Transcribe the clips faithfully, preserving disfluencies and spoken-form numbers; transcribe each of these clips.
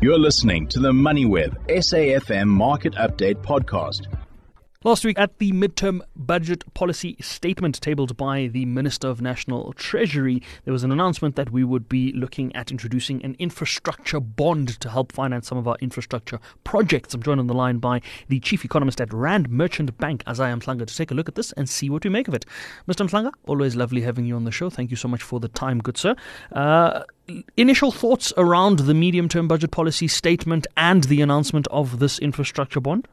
You're listening to the MoneyWeb S A F M Market Update podcast. Last week at the midterm budget policy statement tabled by the Minister of National Treasury, there was an announcement that we would be looking at introducing an infrastructure bond to help finance some of our infrastructure projects. I'm joined on the line by the Chief Economist at Rand Merchant Bank, Isaiah Mhlanga, to take a look at this and see what we make of it. Mister Mhlanga, always lovely having you on the show. Thank you so much for the time, good sir. Uh, initial thoughts around the medium-term budget policy statement and the announcement of this infrastructure bond?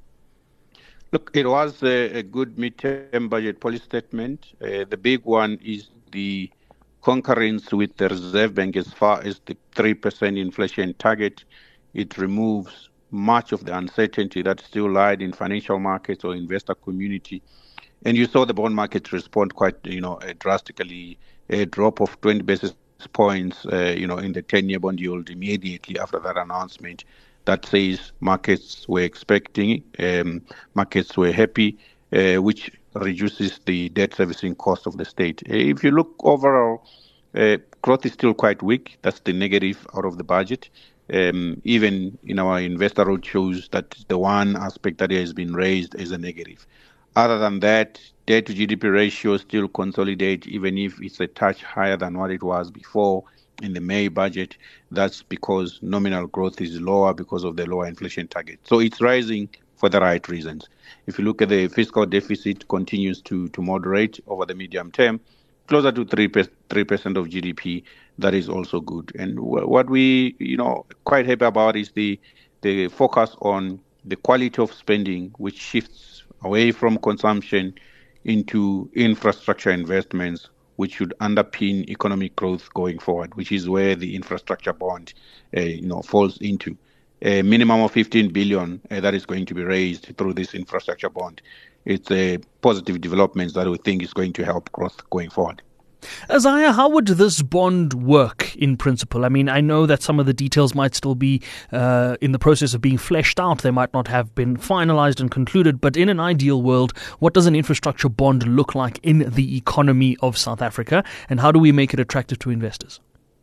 Look, it was a, a good mid-term budget policy statement. Uh, the big one is the concurrence with the Reserve Bank as far as the three percent inflation target. It removes much of the uncertainty that still lied in financial markets or investor community. And you saw the bond markets respond quite, you know, uh, drastically. A drop of twenty basis points, uh, you know, in the ten-year bond yield immediately after that announcement. That says markets were expecting, um, markets were happy, uh, which reduces the debt servicing cost of the state. If you look overall, uh, growth is still quite weak. That's the negative out of the budget. Um, even in our investor roadshows, that's the one aspect that has been raised as a negative. Other than that, debt to G D P ratio still consolidate, even if it's a touch higher than what it was before. In the May budget, that's because nominal growth is lower because of the lower inflation target. So it's rising for the right reasons. If you look at the fiscal deficit, continues to, to moderate over the medium term, closer to three percent of G D P. That is also good. And w- what we, you know, quite happy about is the the focus on the quality of spending, which shifts away from consumption into infrastructure investments, which should underpin economic growth going forward, which is where the infrastructure bond, uh, you know, falls into. A minimum of fifteen billion uh, that is going to be raised through this infrastructure bond. It's a positive development that we think is going to help growth going forward. Isaiah, how would this bond work in principle? I mean, I know that some of the details might still be uh, in the process of being fleshed out. They might not have been finalized and concluded. But in an ideal world, what does an infrastructure bond look like in the economy of South Africa? And how do we make it attractive to investors?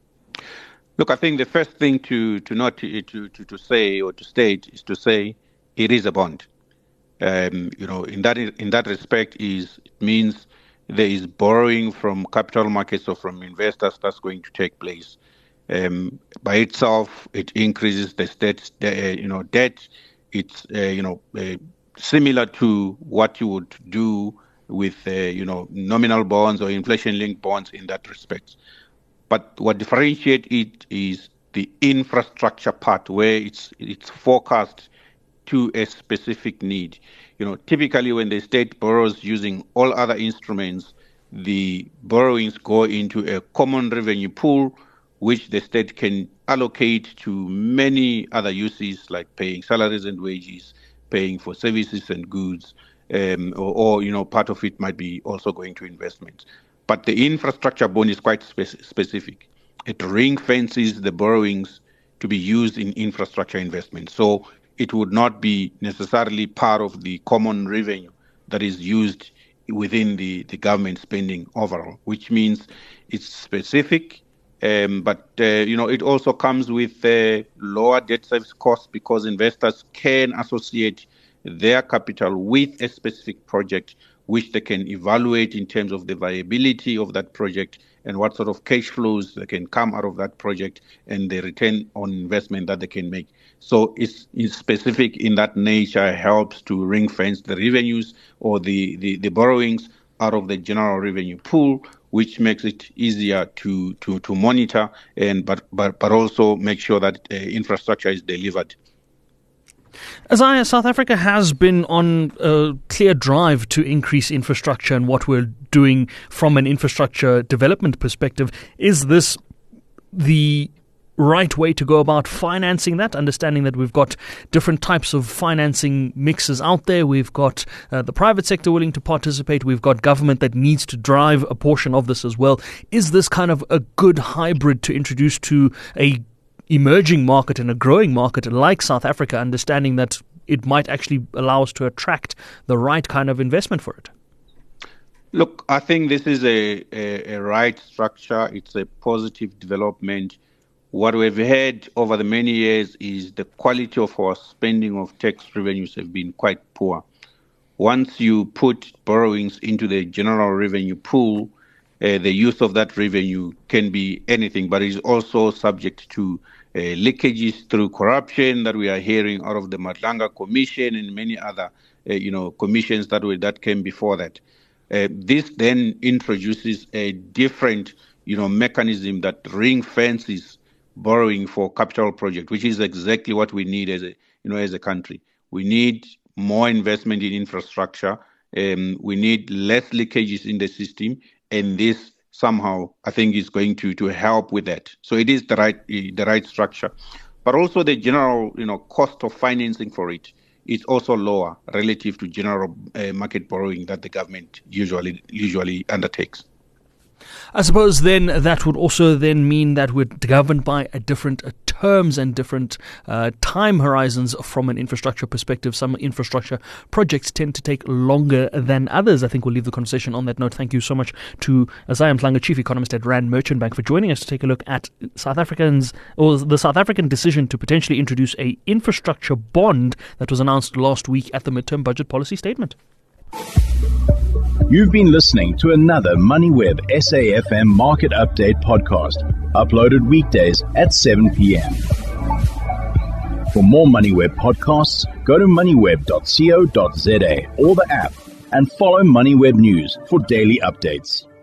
Look, I think the first thing to, to not to, to, to say or to state is to say it is a bond. Um, you know, in that in that respect, is it means there is borrowing from capital markets or from investors that's going to take place. Um, by itself, it increases the state, uh, you know, debt. It's, uh, you know, uh, similar to what you would do with, uh, you know, nominal bonds or inflation-linked bonds in that respect. But what differentiates it is the infrastructure part, where it's it's forecast to a specific need. You know, typically when the state borrows using all other instruments, the borrowings go into a common revenue pool, which the state can allocate to many other uses like paying salaries and wages, paying for services and goods, um, or, or, you know, part of it might be also going to investments. But the infrastructure bond is quite spe- specific. It ring fences the borrowings to be used in infrastructure investments. So it would not be necessarily part of the common revenue that is used within the, the government spending overall, which means it's specific, um, but, uh, you know, it also comes with uh, lower debt service costs because investors can associate their capital with a specific project, which they can evaluate in terms of the viability of that project and what sort of cash flows that can come out of that project and the return on investment that they can make. So it's, it's specific in that nature, helps to ring fence the revenues or the, the, the borrowings out of the general revenue pool, which makes it easier to, to, to monitor and but, but, but also make sure that uh, infrastructure is delivered. Isaiah, South Africa has been on a clear drive to increase infrastructure and what we're doing from an infrastructure development perspective. Is this the right way to go about financing that, understanding that we've got different types of financing mixes out there? We've got uh, the private sector willing to participate. We've got government that needs to drive a portion of this as well. Is this kind of a good hybrid to introduce to a emerging market and a growing market like South Africa, understanding that it might actually allow us to attract the right kind of investment for it? Look, I think this is a, a, a right structure. It's a positive development what we've had over the many years is the quality of our spending of tax revenues have been quite poor. Once you put borrowings into the general revenue pool, uh, the use of that revenue can be anything, but it is also subject to uh, leakages through corruption that we are hearing out of the Madlanga Commission and many other, uh, you know, commissions that were, that came before that. Uh, this then introduces a different, you know, mechanism that ring fences borrowing for capital project, which is exactly what we need as a, you know, as a country. We need more investment in infrastructure. Um, we need less leakages in the system, and this somehow I think is going to to help with that. So it is the right the right structure, but also the general, you know, cost of financing for it is also lower relative to general uh, market borrowing that the government usually usually undertakes. I suppose then that would also then mean that we're governed by a different uh, terms and different uh, time horizons from an infrastructure perspective. Some infrastructure projects tend to take longer than others. I think we'll leave the conversation on that note. Thank you so much to Isaiah Mhlanga, Chief Economist at Rand Merchant Bank, for joining us to take a look at South Africans or the South African decision to potentially introduce a infrastructure bond that was announced last week at the midterm budget policy statement. You've been listening to another MoneyWeb S A F M Market Update podcast, uploaded weekdays at seven p.m. For more MoneyWeb podcasts, go to moneyweb dot co dot za or the app and follow MoneyWeb News for daily updates.